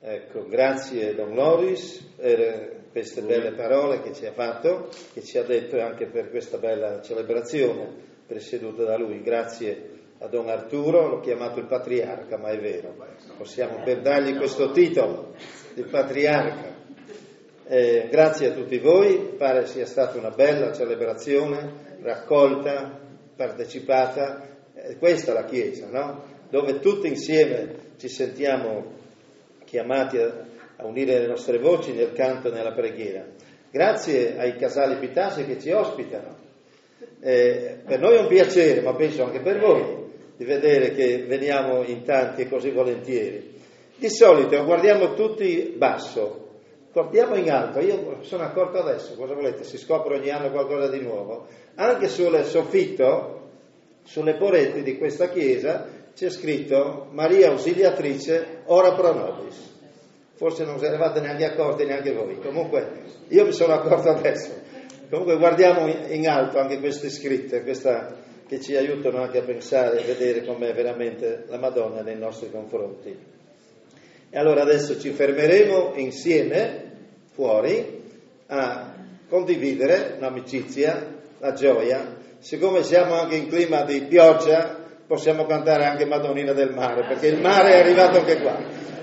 Ecco, grazie Don Loris per queste belle parole che ci ha fatto, che ci ha detto, e anche per questa bella celebrazione presieduta da lui. Grazie a Don Arturo, l'ho chiamato il patriarca, ma è vero, possiamo per dargli questo titolo di patriarca. Grazie a tutti voi, pare sia stata una bella celebrazione, raccolta, partecipata, questa è la Chiesa, no? Dove tutti insieme ci sentiamo chiamati a unire le nostre voci nel canto e nella preghiera. Grazie ai casali Pitase che ci ospitano. Per noi è un piacere, ma penso anche per voi, di vedere che veniamo in tanti e così volentieri. Di solito guardiamo tutti basso, guardiamo in alto. Io sono accorto adesso, cosa volete? Si scopre ogni anno qualcosa di nuovo. Anche sul soffitto, sulle pareti di questa chiesa, c'è scritto Maria Ausiliatrice, ora pro nobis. Forse non se ne eravate neanche accorti neanche voi. Comunque io mi sono accorto adesso. Comunque guardiamo in alto anche queste scritte, che ci aiutano anche a pensare e vedere com'è veramente la Madonna nei nostri confronti. E allora adesso ci fermeremo insieme fuori a condividere l'amicizia, la gioia. Siccome siamo anche in clima di pioggia, possiamo cantare anche Madonnina del Mare, perché il mare è arrivato anche qua.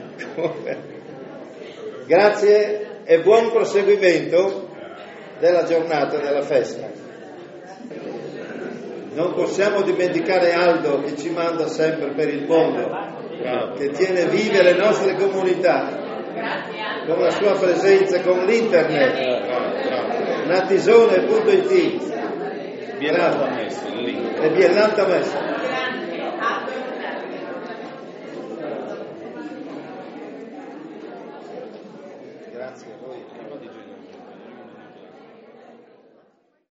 Grazie e buon proseguimento della giornata, della festa. Non possiamo dimenticare Aldo che ci manda sempre per il mondo, che tiene vive le nostre comunità con la sua presenza, con l'internet, natisone.it. Biellanta Messa, il link. E Biellanta Messa. Grazie a voi.